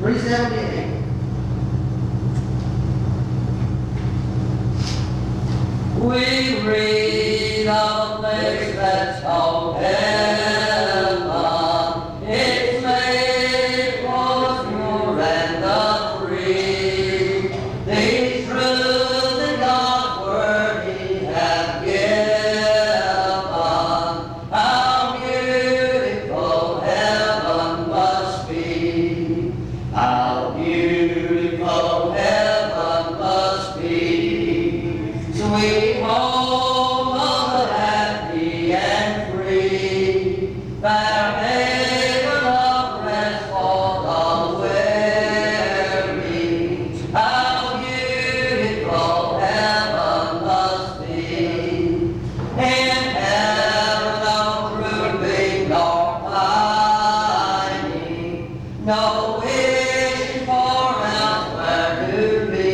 378. We read of a place that's called heaven. It's made for pure and the free. These truths in God's word He hath given. How beautiful heaven must be. How beautiful heaven must be. Sweet home of the happy and free, fair haven of rest for the weary. How beautiful heaven must be. In heaven no drooping nor pining, no wishing for elsewhere to be.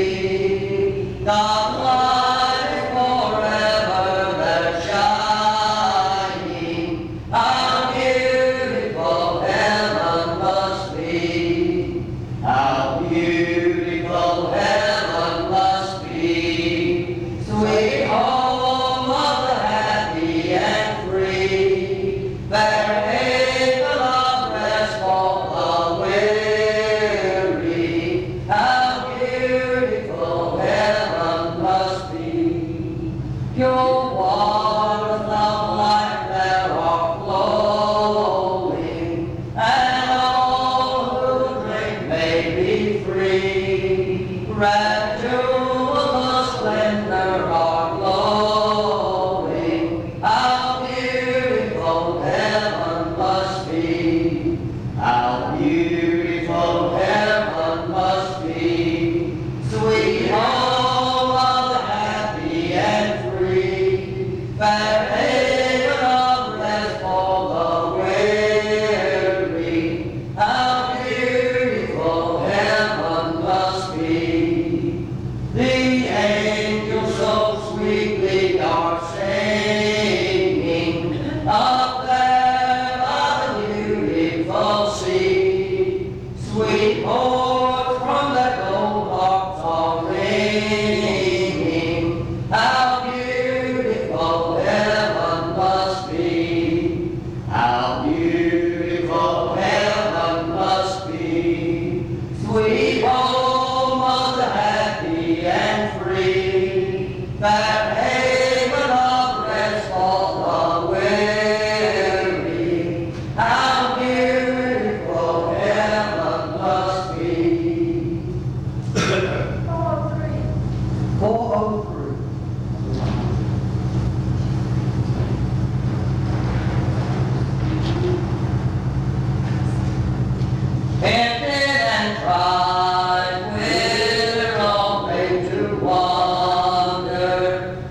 God's light is forever there shining. How beautiful heaven must be. How beautiful heaven must be. Sweet home of the happy and free, fair haven of rest for the weary. How beautiful heaven must be. Pure waters of life there are flowing, and all who drink may be free. Red jewels of splendor are glowing. How beautiful heaven must be. How beautiful heaven must be. Sweet home of the happy and free, fair haven of rest for the weary. How beautiful heaven must be. The angels so sweetly are singing up there by the beautiful sea. Sweet chords from their gold harps are ringing. How beautiful heaven must be. How beautiful heaven must be. Sweet home of the happy and free, fair haven of rest for the weary. How beautiful heaven must be. 403. Tempted and tried, we're all made to wander.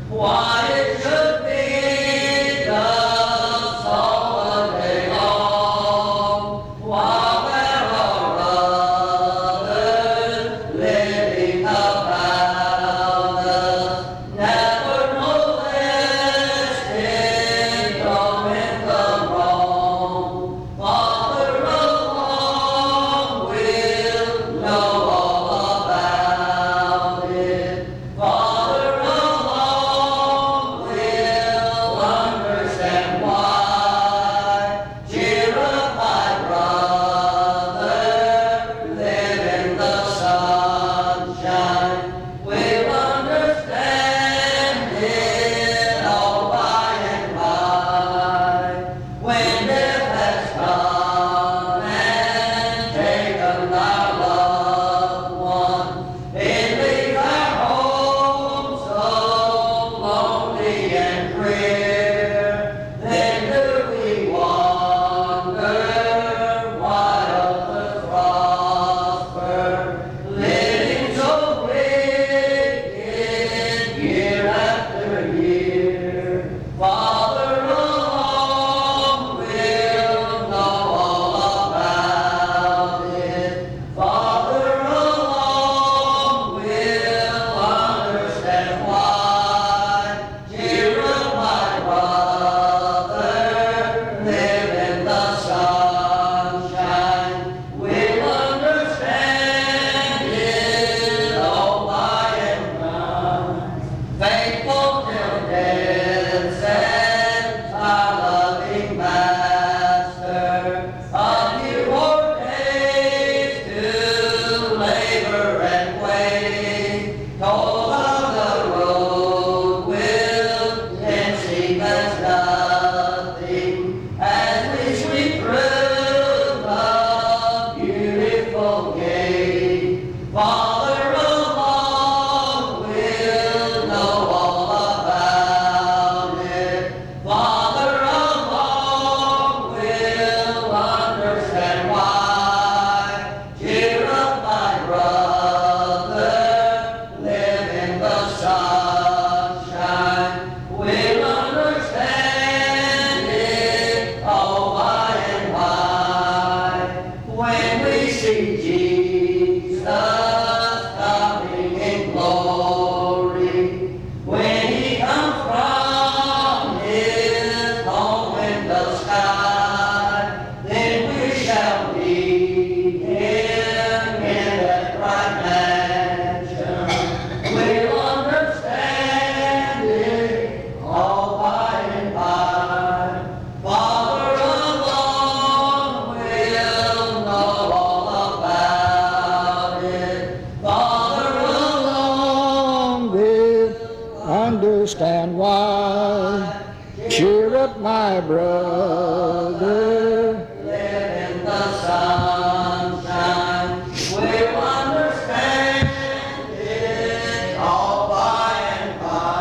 stand wide. Cheer up, my brother. Live in the sunshine. We'll understand it all by and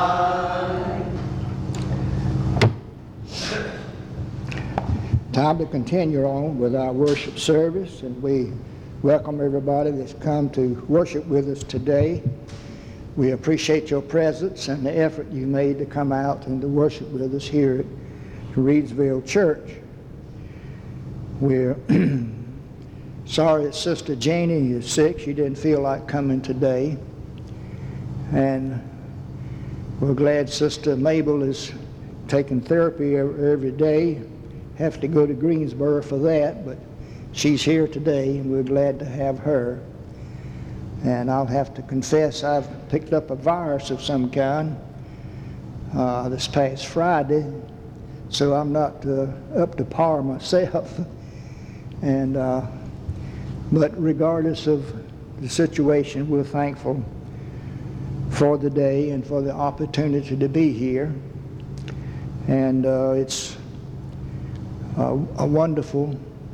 by. Time to continue on with our worship service, and we welcome everybody that's come to worship with us today. We appreciate your presence and the effort you made to come out and to worship with us here at Reedsville Church. We're sorry that Sister Janie is sick. She didn't feel like coming today. And we're glad Sister Mabel is taking therapy every day. Have to go to Greensboro for that, but she's here today, and we're glad to have her. And I'll have to confess I've picked up a virus of some kind this past Friday, so I'm not up to par myself. And but regardless of the situation, we're thankful for the day and for the opportunity to be here. And it's a wonderful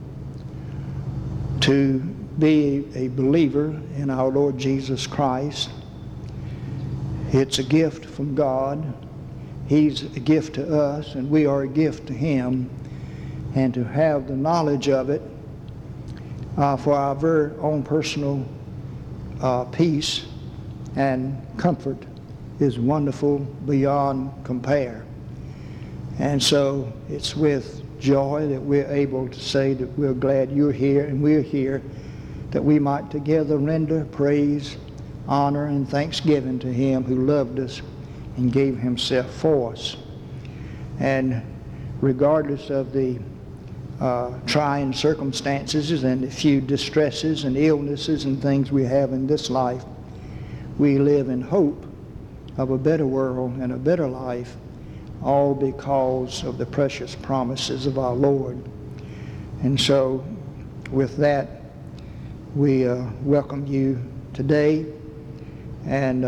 to be a believer in our Lord Jesus Christ. It's a gift from God. He's a gift to us, and we are a gift to Him. And to have the knowledge of it for our very own personal peace and comfort is wonderful beyond compare. And so it's with joy that we're able to say that we're glad you're here and we're here, that we might together render praise, honor, and thanksgiving to Him who loved us and gave Himself for us. And regardless of the trying circumstances and the few distresses and illnesses and things we have in this life, we live in hope of a better world and a better life, all because of the precious promises of our Lord. And so with that, we welcome you today. And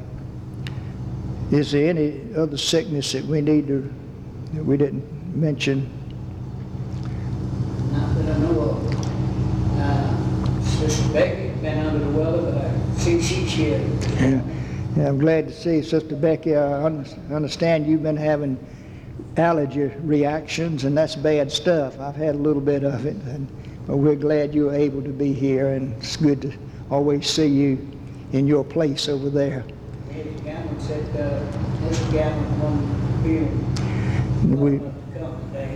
is there any other sickness that we didn't mention? Not that I know of. Sister Becky's been under the weather, but I see she's here. Yeah, I'm glad to see Sister Becky. I understand you've been having allergy reactions, and that's bad stuff. I've had a little bit of it, but we're glad you're able to be here, and it's good to always see you in your place over there. Eddie Gammon said Mr. Gammon wanted to come today.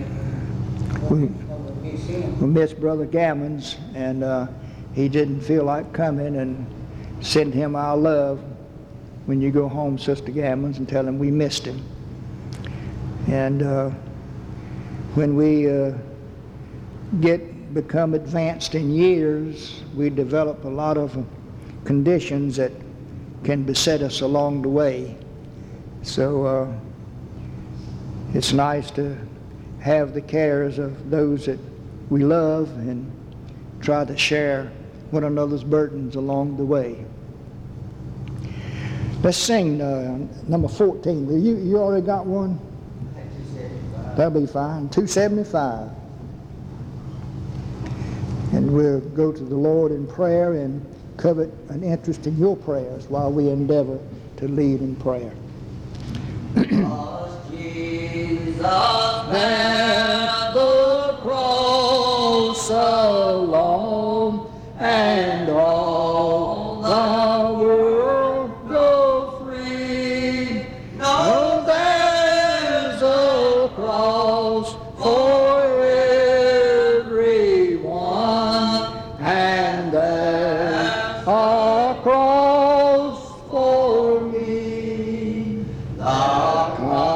We miss Brother Gammons, and he didn't feel like coming, and send him our love when you go home, Sister Gammons, and tell him we missed him. And when we become advanced in years, we develop a lot of conditions that can beset us along the way. So it's nice to have the cares of those that we love and try to share one another's burdens along the way. Let's sing number 14. You already got one? That'll be fine. 275. And we'll go to the Lord in prayer and covet an interest in your prayers while we endeavor to lead in prayer. Because Jesus bear the cross alone, and all the world go free. No, there's a cross for everyone, and there's a cross for me. The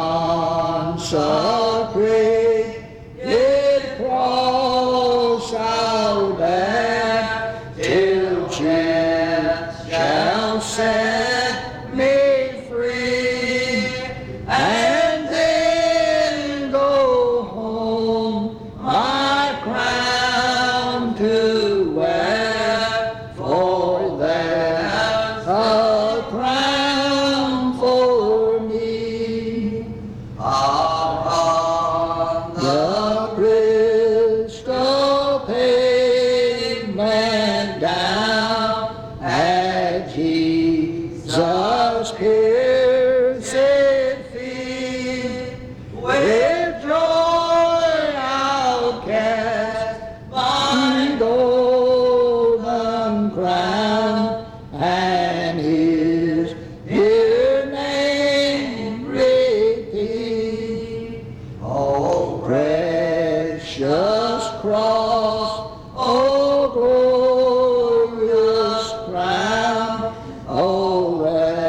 consecrated cross I'll bear till chance shall set me free, and then go home my crown to wear, for there's a crown for me. crown, and His dear name repeat. Oh, precious cross, oh, glorious crown, oh,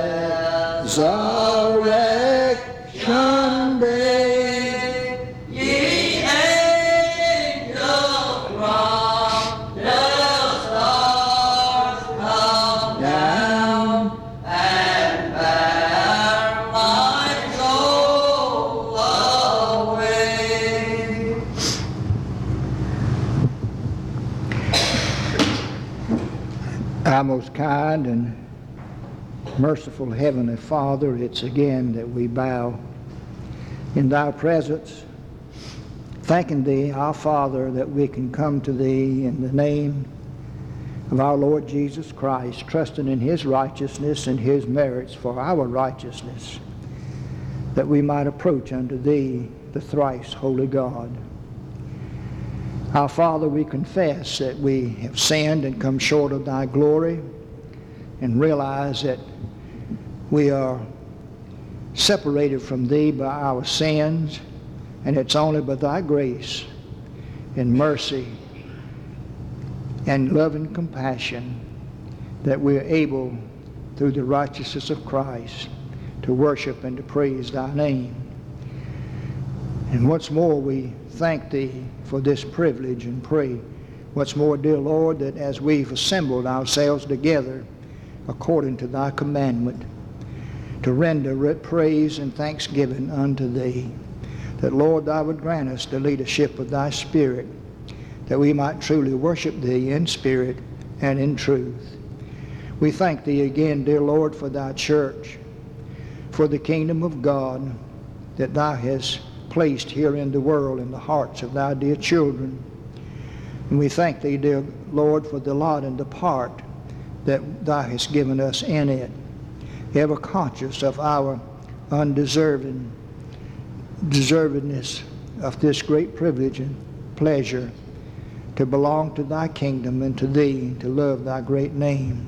resurrection day. Ye angels from the stars come down and bear my soul away. Our most kind and merciful Heavenly Father, it's again that we bow in Thy presence, thanking Thee, our Father, that we can come to Thee in the name of our Lord Jesus Christ, trusting in His righteousness and His merits for our righteousness, that we might approach unto Thee, the thrice holy God. Our Father, we confess that we have sinned and come short of Thy glory, and realize that we are separated from Thee by our sins, and it's only by Thy grace and mercy and love and compassion that we are able, through the righteousness of Christ, to worship and to praise Thy name. And what's more, we thank Thee for this privilege and pray, what's more, dear Lord, that as we've assembled ourselves together according to Thy commandment, to render praise and thanksgiving unto Thee, that, Lord, Thou would grant us the leadership of Thy Spirit, that we might truly worship Thee in spirit and in truth. We thank Thee again, dear Lord, for Thy church, for the kingdom of God that Thou hast placed here in the world in the hearts of Thy dear children. And we thank Thee, dear Lord, for the lot and the part that Thou hast given us in it, ever conscious of our undeservedness of this great privilege and pleasure to belong to Thy kingdom and to Thee, to love Thy great name.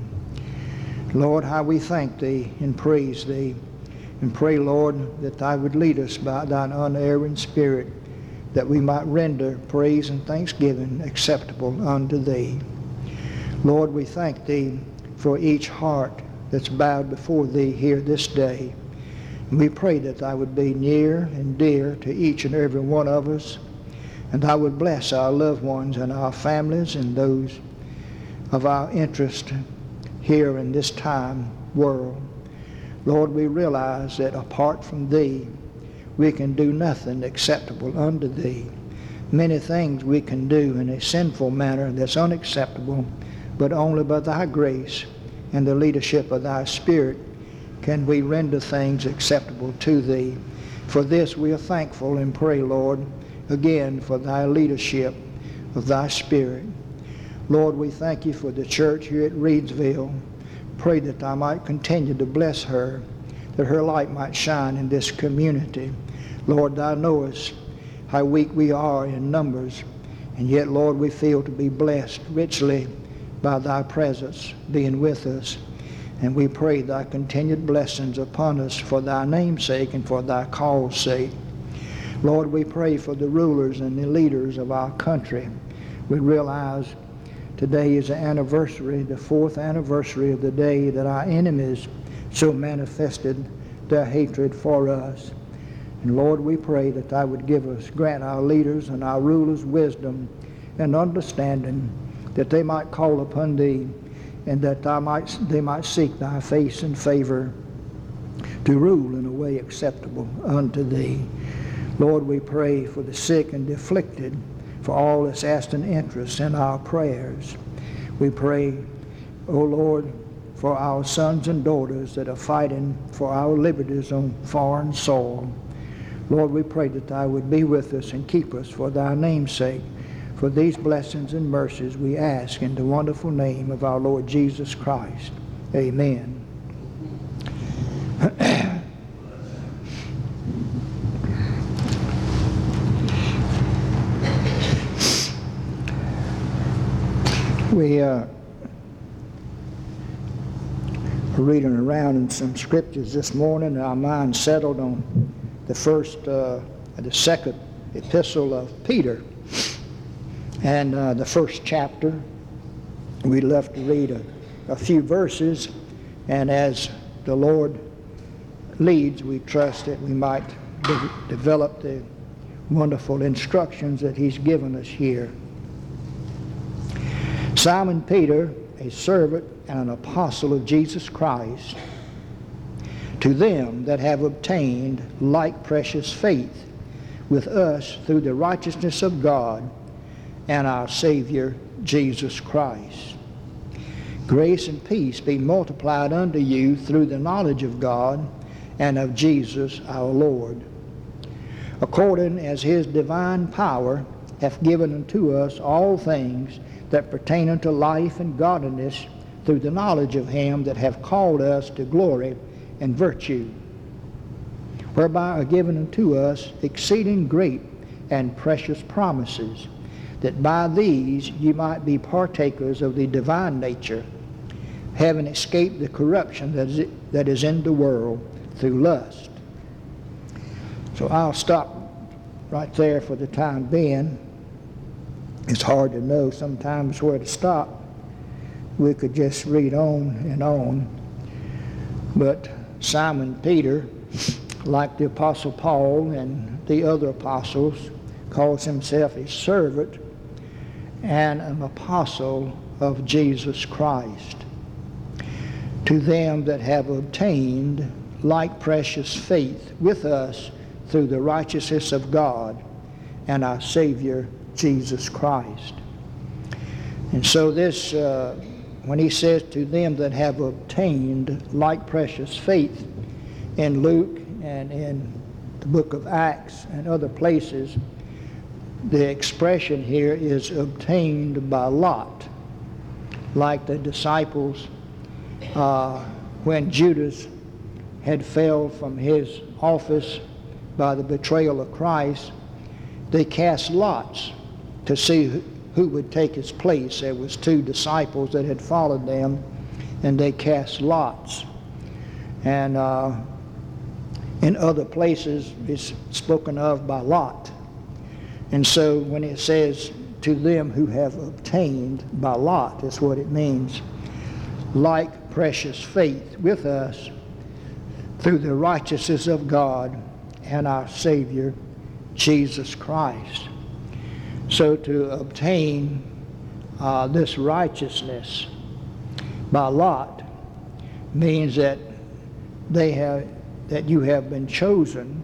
Lord, how we thank Thee and praise Thee, and pray, Lord, that Thou would lead us by Thine unerring Spirit, that we might render praise and thanksgiving acceptable unto Thee. Lord, we thank Thee for each heart that's bowed before Thee here this day. And we pray that Thou would be near and dear to each and every one of us, and Thou would bless our loved ones and our families and those of our interest here in this time world. Lord, we realize that apart from Thee, we can do nothing acceptable unto Thee. Many things we can do in a sinful manner that's unacceptable, but only by Thy grace and the leadership of Thy Spirit can we render things acceptable to Thee. For this we are thankful and pray, Lord, again for Thy leadership of Thy Spirit. Lord, we thank You for the church here at Reedsville. Pray that Thou might continue to bless her, that her light might shine in this community. Lord, Thou knowest how weak we are in numbers, and yet, Lord, we feel to be blessed richly by Thy presence being with us. And we pray Thy continued blessings upon us for Thy name's sake and for Thy cause sake. Lord, we pray for the rulers and the leaders of our country. We realize today is the anniversary, the 4th anniversary of the day that our enemies so manifested their hatred for us. And Lord, we pray that Thou would grant our leaders and our rulers wisdom and understanding, that they might call upon Thee, and that they might seek Thy face and favor to rule in a way acceptable unto Thee. Lord, we pray for the sick and the afflicted, for all that's asked and interest in our prayers. We pray, O Lord, for our sons and daughters that are fighting for our liberties on foreign soil. Lord, we pray that Thou would be with us and keep us for Thy name's sake. For these blessings and mercies we ask in the wonderful name of our Lord Jesus Christ. Amen. We reading around in some scriptures this morning, our mind settled on the second epistle of Peter. And the first chapter, we'd love to read a few verses, and as the Lord leads, we trust that we might develop the wonderful instructions that He's given us here. Simon Peter, a servant and an apostle of Jesus Christ, to them that have obtained like precious faith with us through the righteousness of God and our Savior Jesus Christ. Grace and peace be multiplied unto you through the knowledge of God and of Jesus our Lord, according as His divine power hath given unto us all things that pertain unto life and godliness, through the knowledge of Him that hath called us to glory and virtue, whereby are given unto us exceeding great and precious promises, that by these ye might be partakers of the divine nature, having escaped the corruption that is in the world through lust. So I'll stop right there for the time being. It's hard to know sometimes where to stop. We could just read on and on. But Simon Peter, like the Apostle Paul and the other apostles, calls himself a servant and an apostle of Jesus Christ. To them that have obtained like precious faith with us through the righteousness of God and our Savior Jesus Christ. And so this, when he says to them that have obtained like precious faith, in Luke and in the book of Acts and other places, the expression here is obtained by lot, like the disciples when Judas had failed from his office by the betrayal of Christ. They cast lots to see who would take his place. There was 2 disciples that had followed them, and they cast lots. And in other places, it's spoken of by lot. And so when it says to them who have obtained by lot, that's what it means. Like precious faith with us through the righteousness of God and our Savior Jesus Christ. So to obtain this righteousness by lot means that you have been chosen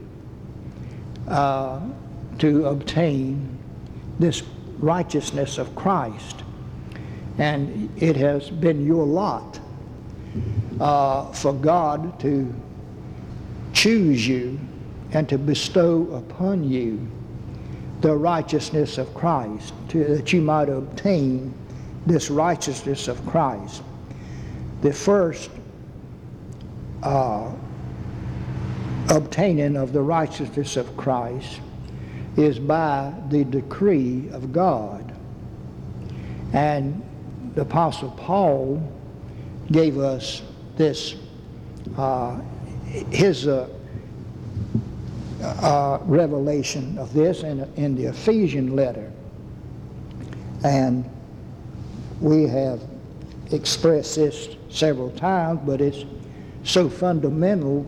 to obtain this righteousness of Christ, and it has been your lot for God to choose you and to bestow upon you the righteousness of Christ, that you might obtain this righteousness of Christ. The first obtaining of the righteousness of Christ is by the decree of God. And the Apostle Paul gave us this, his revelation of this in the Ephesian letter. And we have expressed this several times, but it's so fundamental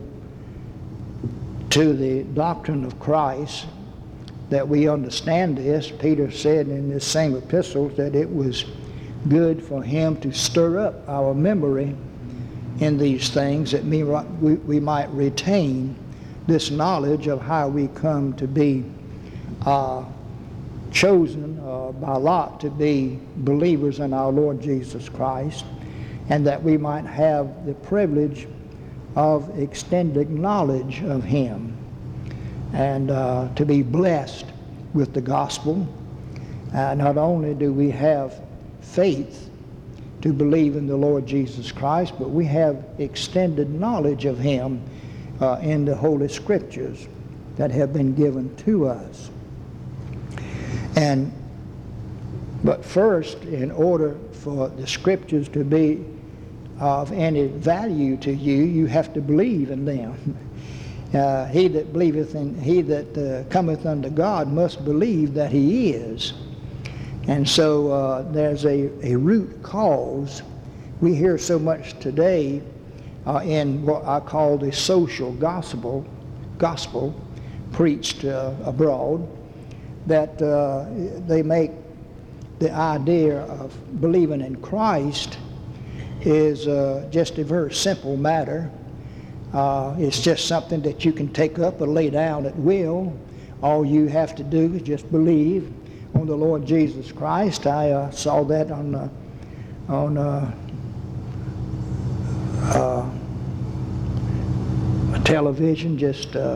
to the doctrine of Christ that we understand this. Peter said in this same epistle that it was good for him to stir up our memory in these things, that we might retain this knowledge of how we come to be chosen by lot to be believers in our Lord Jesus Christ, and that we might have the privilege of extended knowledge of Him, and to be blessed with the gospel. Not only do we have faith to believe in the Lord Jesus Christ, but we have extended knowledge of Him in the Holy Scriptures that have been given to us. But first, in order for the Scriptures to be of any value to you, you have to believe in them. He that believeth in, he that cometh unto God must believe that he is. And so there's a root cause. We hear so much today in what I call the social gospel preached abroad, that they make the idea of believing in Christ is just a very simple matter. It's just something that you can take up or lay down at will. All you have to do is just believe on the Lord Jesus Christ. I saw that on television just, I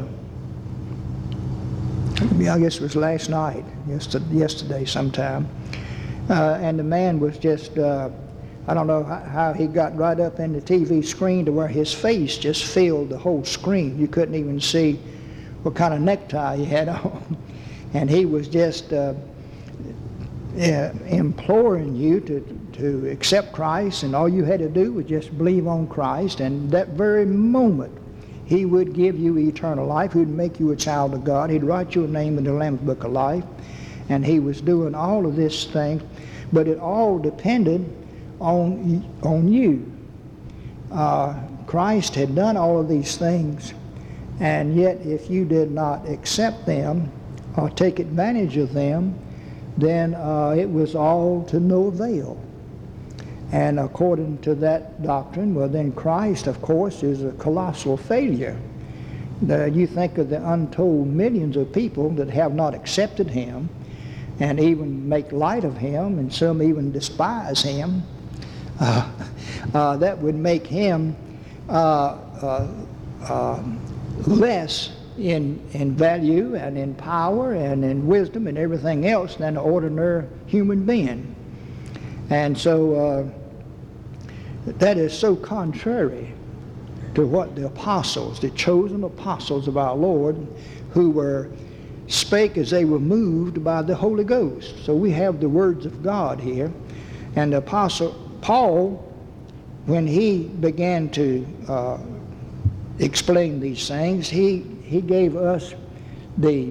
guess it was last night, yesterday sometime. And the man was just, I don't know how he got right up in the TV screen to where his face just filled the whole screen. You couldn't even see what kind of necktie he had on. And he was just imploring you to accept Christ, and all you had to do was just believe on Christ, and that very moment he would give you eternal life. He would make you a child of God. He'd write your name in the Lamb's Book of Life. And he was doing all of this thing, but it all depended on you. Christ had done all of these things, and yet if you did not accept them or take advantage of them, then it was all to no avail. And according to that doctrine, well, then Christ, of course, is a colossal failure. You think of the untold millions of people that have not accepted him and even make light of him, and some even despise him. That would make him less in value and in power and in wisdom and everything else than an ordinary human being. And so that is so contrary to what the apostles, the chosen apostles of our Lord, who spake as they were moved by the Holy Ghost. So we have the words of God here. And the apostle Paul, when he began to explain these things, he gave us the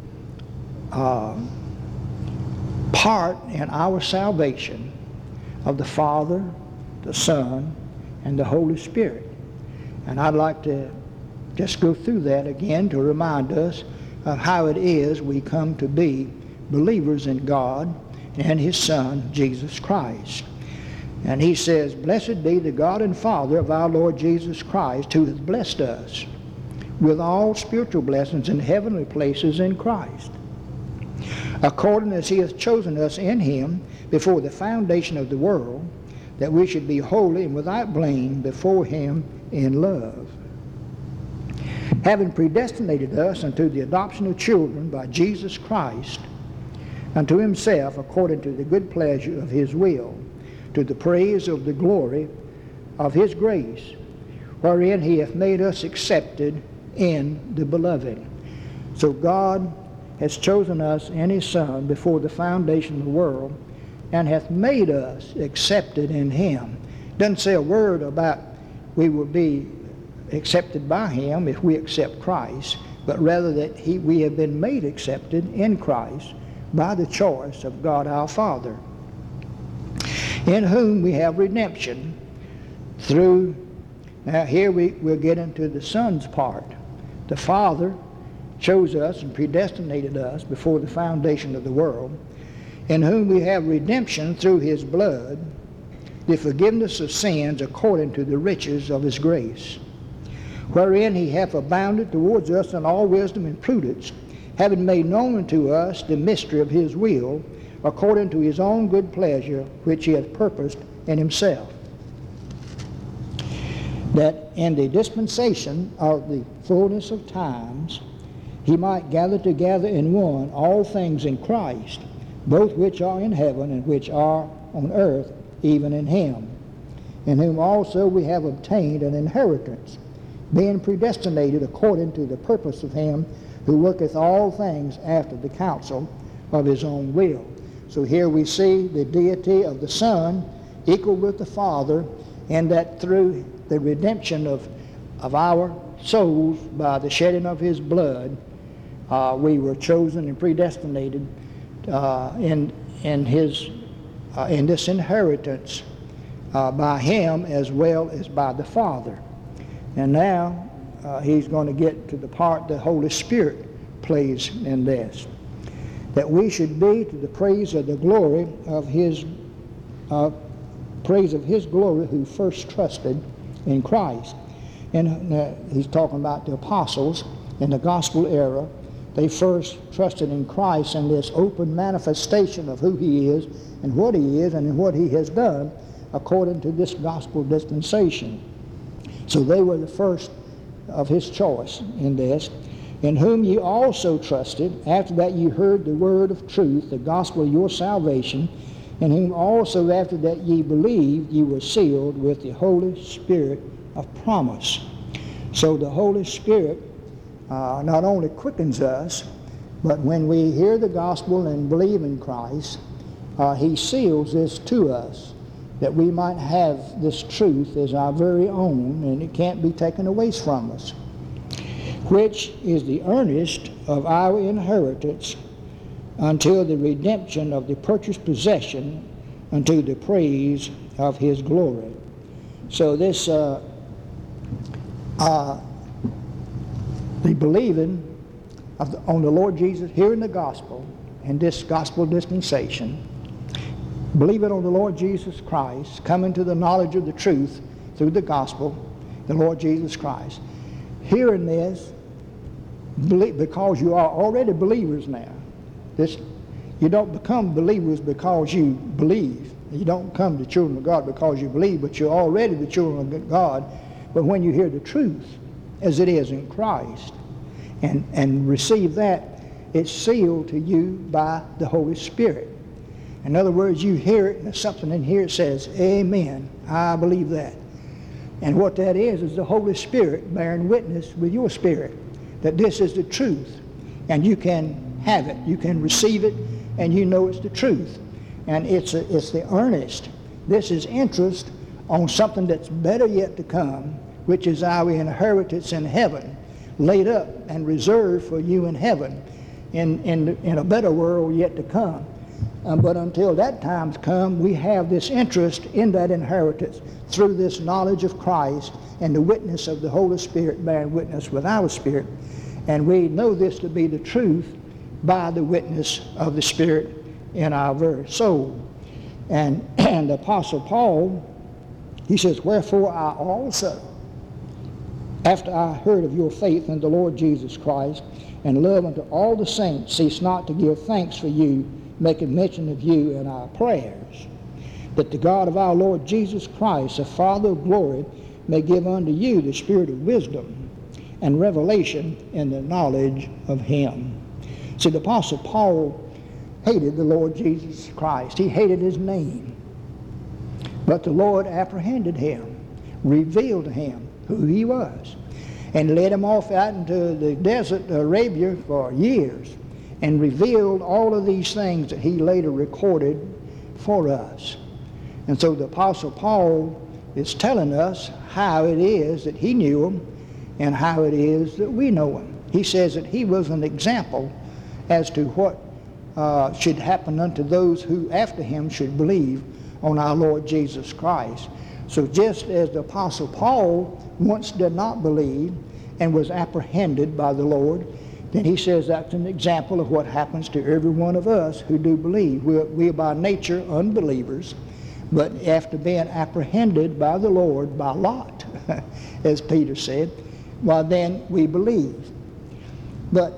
part in our salvation of the Father, the Son, and the Holy Spirit. And I'd like to just go through that again to remind us of how it is we come to be believers in God and his Son, Jesus Christ. And he says, "Blessed be the God and Father of our Lord Jesus Christ, who has blessed us with all spiritual blessings in heavenly places in Christ, according as he hath chosen us in him before the foundation of the world, that we should be holy and without blame before him in love, having predestinated us unto the adoption of children by Jesus Christ, unto himself, according to the good pleasure of his will, to the praise of the glory of his grace, wherein he hath made us accepted in the beloved." So God has chosen us in his Son before the foundation of the world, and hath made us accepted in him. Doesn't say a word about we will be accepted by him if we accept Christ, but rather that we have been made accepted in Christ by the choice of God our Father, in whom we have redemption through. Now here we'll get into the Son's part. The Father chose us and predestinated us before the foundation of the world, in whom we have redemption through his blood, the forgiveness of sins according to the riches of his grace, wherein he hath abounded towards us in all wisdom and prudence, having made known unto us the mystery of his will, according to his own good pleasure, which he hath purposed in himself, that in the dispensation of the fullness of times he might gather together in one all things in Christ, both which are in heaven and which are on earth, even in him, in whom also we have obtained an inheritance, being predestinated according to the purpose of him who worketh all things after the counsel of his own will. So here we see the deity of the Son equal with the Father and that through the redemption of our souls by the shedding of his blood, we were chosen and predestinated in this inheritance by him as well as by the Father. And now he's going to get to the part the Holy Spirit plays in this, that we should be to the praise of the glory of his glory who first trusted in Christ. And he's talking about the apostles in the gospel era. They first trusted in Christ and this open manifestation of who he is and what he is and what he has done according to this gospel dispensation. So they were the first of his choice in this, in whom ye also trusted, after that ye heard the word of truth, the gospel of your salvation, in whom also after that ye believed, ye were sealed with the Holy Spirit of promise. So the Holy Spirit not only quickens us, but when we hear the gospel and believe in Christ, he seals this to us, that we might have this truth as our very own, and it can't be taken away from us, which is the earnest of our inheritance until the redemption of the purchased possession unto the praise of his glory. So this, the believing on the Lord Jesus, hearing the gospel in this gospel dispensation, believing on the Lord Jesus Christ, coming to the knowledge of the truth through the gospel, the Lord Jesus Christ. Hearing this, because you are already believers now. You don't become believers because you believe. You don't come to children of God because you believe, but you're already the children of God. But when you hear the truth, as it is in Christ, and receive that, it's sealed to you by the Holy Spirit. In other words, you hear it, and there's something in here that says, amen, I believe that. And what that is the Holy Spirit bearing witness with your spirit that this is the truth. And you can have it, you can receive it, and you know it's the truth. And it's the earnest. This is interest on something that's better yet to come, which is our inheritance in heaven, laid up and reserved for you in heaven, in a better world yet to come. But until that time's come, we have this interest in that inheritance through this knowledge of Christ and the witness of the Holy Spirit bearing witness with our spirit. And we know this to be the truth by the witness of the Spirit in our very soul. And the Apostle Paul, he says, wherefore I also, after I heard of your faith in the Lord Jesus Christ and love unto all the saints, cease not to give thanks for you, making mention of you in our prayers, that the God of our Lord Jesus Christ, the Father of glory, may give unto you the spirit of wisdom and revelation in the knowledge of him. See, the Apostle Paul hated the Lord Jesus Christ. He hated his name. But the Lord apprehended him, revealed to him who he was, and led him off out into the desert of Arabia for years, and revealed all of these things that he later recorded for us. And so the Apostle Paul is telling us how it is that he knew him and how it is that we know him. He says that he was an example as to what should happen unto those who after him should believe on our Lord Jesus Christ. So just as the Apostle Paul once did not believe and was apprehended by the Lord, then he says that's an example of what happens to every one of us who do believe. We are by nature unbelievers, but after being apprehended by the Lord by lot, as Peter said, well then we believe. But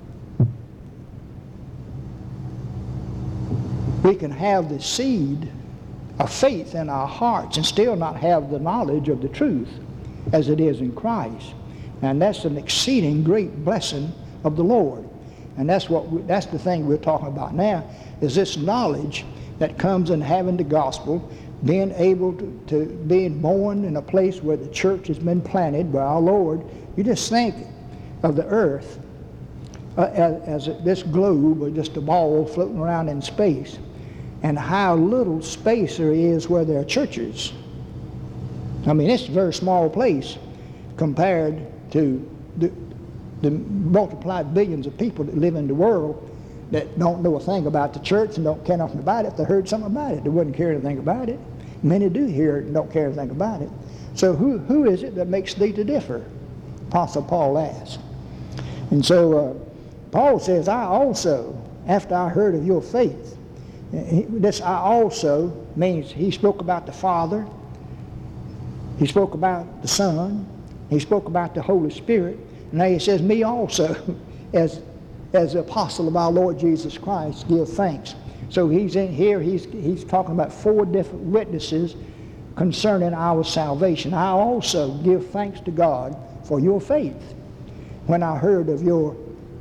we can have the seed of faith in our hearts and still not have the knowledge of the truth as it is in Christ. And that's an exceeding great blessing of the Lord. And that's the thing we're talking about now, is this knowledge that comes in having the gospel, being able to being born in a place where the church has been planted by our Lord. You just think of the earth as this globe, or just a ball floating around in space, and how little space there is where there are churches. I mean, it's a very small place compared to the multiplied billions of people that live in the world that don't know a thing about the church and don't care nothing about it. If they heard something about it, they wouldn't care anything about it. Many do hear it and don't care anything about it. So who is it that makes thee to differ? Apostle Paul asked. And so Paul says, I also, after I heard of your faith, this I also means he spoke about the Father, he spoke about the Son, he spoke about the Holy Spirit, and now he says, me also, as the apostle of our Lord Jesus Christ, give thanks. So he's in here, he's talking about 4 different witnesses concerning our salvation. I also give thanks to God for your faith. When I heard of your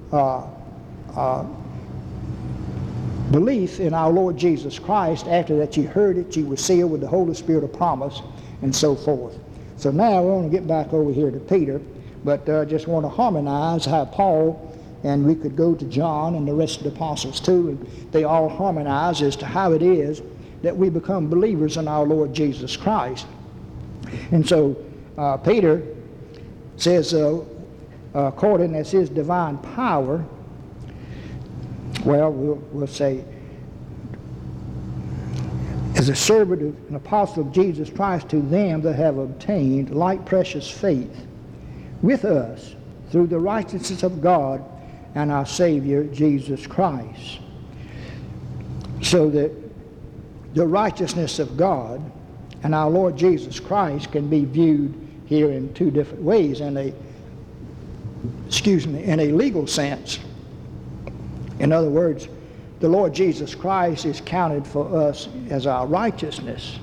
belief in our Lord Jesus Christ, after that you heard it, you were sealed with the Holy Spirit of promise, and so forth. So now we want to get back over here to Peter, but just want to harmonize how Paul, and we could go to John and the rest of the apostles too, and they all harmonize as to how it is that we become believers in our Lord Jesus Christ. And so Peter says, according as his divine power, well, we'll say, as a servant of an apostle of Jesus Christ to them that have obtained like precious faith with us through the righteousness of God and our Savior Jesus Christ. So that the righteousness of God and our Lord Jesus Christ can be viewed here in 2 different ways. In a legal sense. In other words, the Lord Jesus Christ is counted for us as our righteousness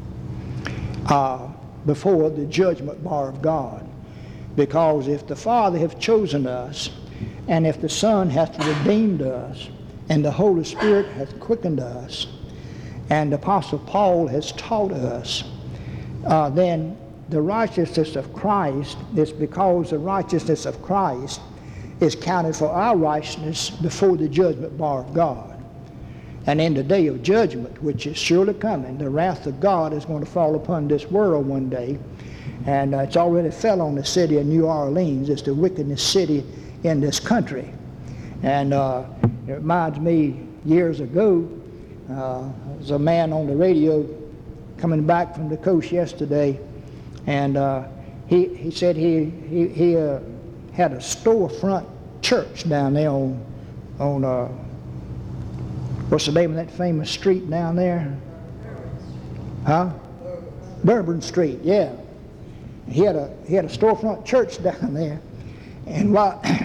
before the judgment bar of God. Because if the Father hath chosen us, and if the Son hath redeemed us, and the Holy Spirit hath quickened us, and the Apostle Paul has taught us, then the righteousness of Christ is because the righteousness of Christ is counted for our righteousness before the judgment bar of God. And in the day of judgment, which is surely coming, the wrath of God is going to fall upon this world one day. And it's already fell on the city of New Orleans. It's the wickedest city in this country. And it reminds me, years ago, there was a man on the radio coming back from the coast yesterday, and he said he had a storefront church down there on what's the name of that famous street down there? Huh? Bourbon Street, yeah. He had a storefront church down there, and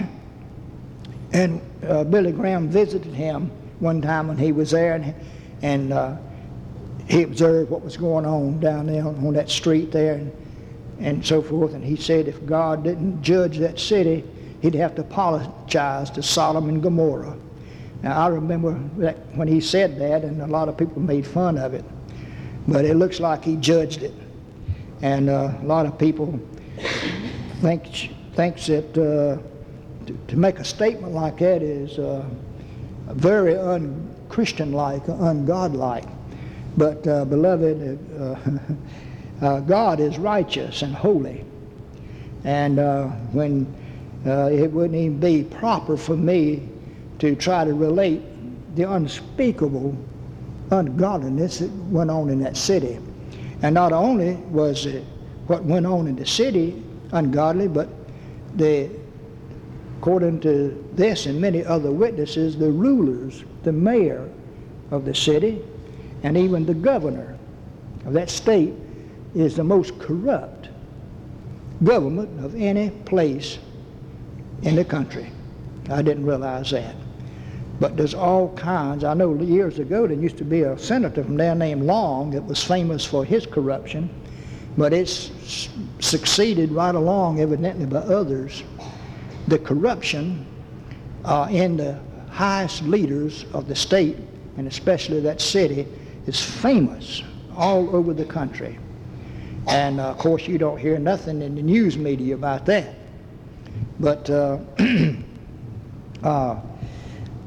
Billy Graham visited him one time when he was there, and he observed what was going on down there on that street there, and so forth. And he said if God didn't judge that city, he'd have to apologize to Sodom and Gomorrah. Now, I remember that when he said that, and a lot of people made fun of it, but it looks like he judged it. And a lot of people thinks that to make a statement like that is very un-Christian-like, ungodlike. But beloved, God is righteous and holy, and when it wouldn't even be proper for me to try to relate the unspeakable ungodliness that went on in that city. And not only was what went on in the city ungodly, but according to this and many other witnesses, the rulers, the mayor of the city, and even the governor of that state is the most corrupt government of any place in the country. I didn't realize that. But there's all kinds. I know years ago there used to be a senator from there named Long that was famous for his corruption, but it's succeeded right along evidently by others. The corruption in the highest leaders of the state, and especially that city, is famous all over the country. And of course you don't hear nothing in the news media about that. But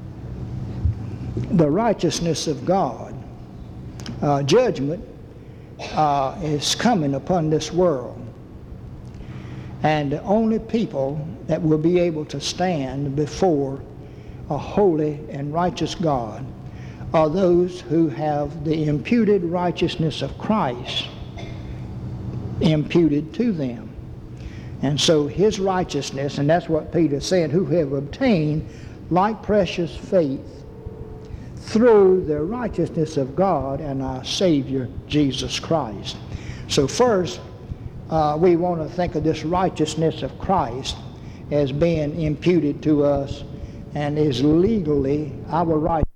the righteousness of God, judgment is coming upon this world. And the only people that will be able to stand before a holy and righteous God are those who have the imputed righteousness of Christ imputed to them. And so his righteousness, and that's what Peter said, who have obtained like precious faith through the righteousness of God and our Savior, Jesus Christ. So first, we want to think of this righteousness of Christ as being imputed to us and is legally our righteousness.